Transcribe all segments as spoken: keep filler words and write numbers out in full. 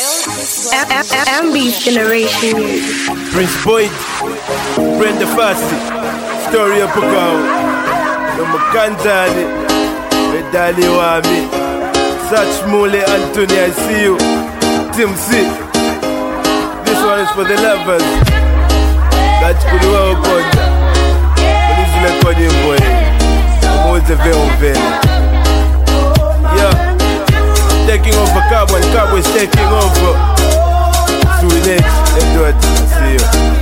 M B's generation. Prince Boyd, Brenda Fassi, Story of Pukao, no Makanzani, Medali Wami, Such Mule Anthony, I see you, Tim C. This one is for the lovers. That's for the world contact. But this is like one boy. I'm always a very very. Yeah. Taking over Cabo and Cabo is taking over. Through the next, Edward, see you.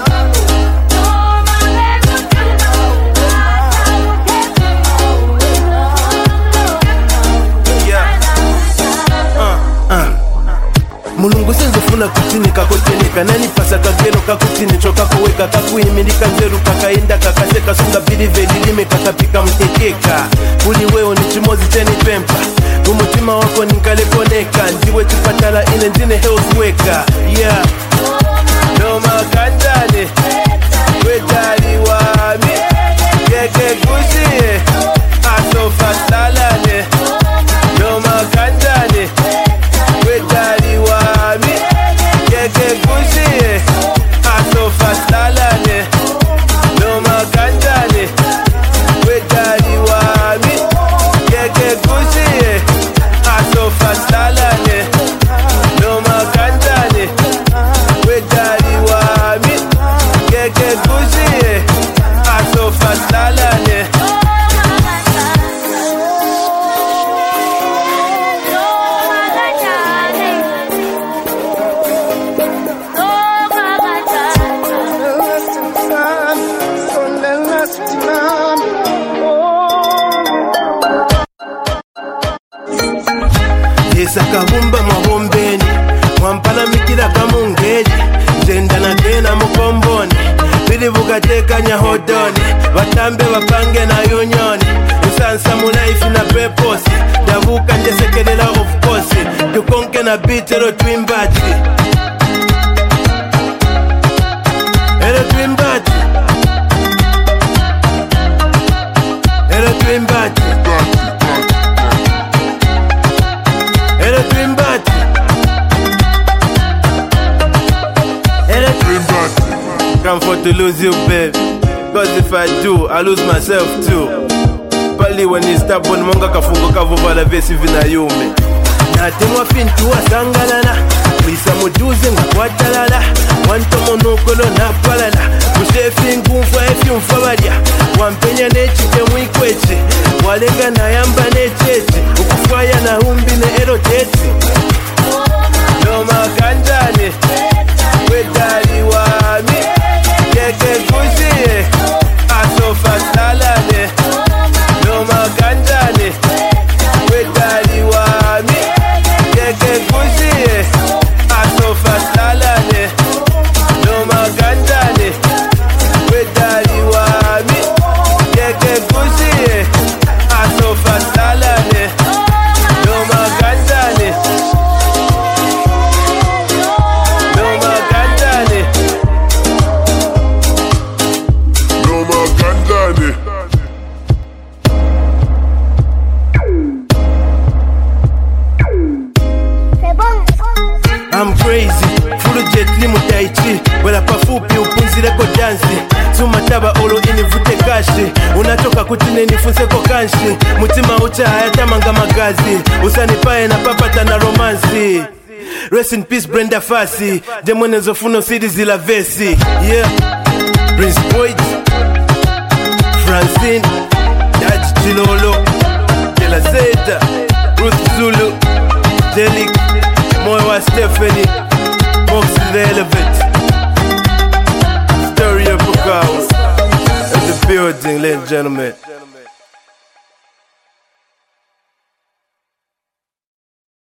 Mulungu senzofuna kutini kakotenika nani pasa kageno kakutini choka kuweka kakuimilika nzeru kakainda kakaseka sunga bili velilime kakapika mtekeka uli weo ni chimozi cheni pempa umutima wako nikalekoneka ndiwe tupatala ine njine health weka yeah no makandane wetali wami yeke kushie aso fastalane no makandane wetali wami yeke kushie aso fastalane no makandane wetali wami yeke kushie aso fastalane no makandane wetali wami yeke kushie aso fastalane. Sakabumba mabombeni mwampala mikira kamungeji jenda na gena mukomboni bili bugateka nyahodoni batambe bapange na yunyoni usansa mu life na purpose davuka njesekelela of course tukonke na bitero twimbati ero twimbati ero twimbati Ero twimbati Ero twimbati Can't afford to lose you, babe. Cause if I do, I lose myself too. Pali when you stop on monga kafungo kavuvala vesi vina yume Natemwa fintu wa sangalana Lisa muduze ngwatalala Wanto monokolo na palala Mushefi ngumfa efi mfabadia Wampenya nechite mwikweche Walenga na yamba necheche Ukufaya na humbi ne ero tete No makandane Wetali wami Yeke kushie Aso fastalane No makandane Wetali wami Yeke kushie Aso fastalane No makandane Wetali wami Yeke kushie Aso fastalane No makandane No makandane No makandane I'm crazy, full jet limu taichi wala pafupi upunzile ko dansi Sumataba olo inivute kashi Unatoka kutine nifunse ko kanshi Mutima ucha hayatamanga magazi Usanipae na papata na romansi Rest in peace Brenda Fassi Demone zofuno sidi zila vesi Yeah Prince Boyd Francine Daj Chilolo Jela Zeta Ruth Zulu Delik Moewa Stephanie Moxie the Elevate Story of Pukao in the building, ladies and gentlemen.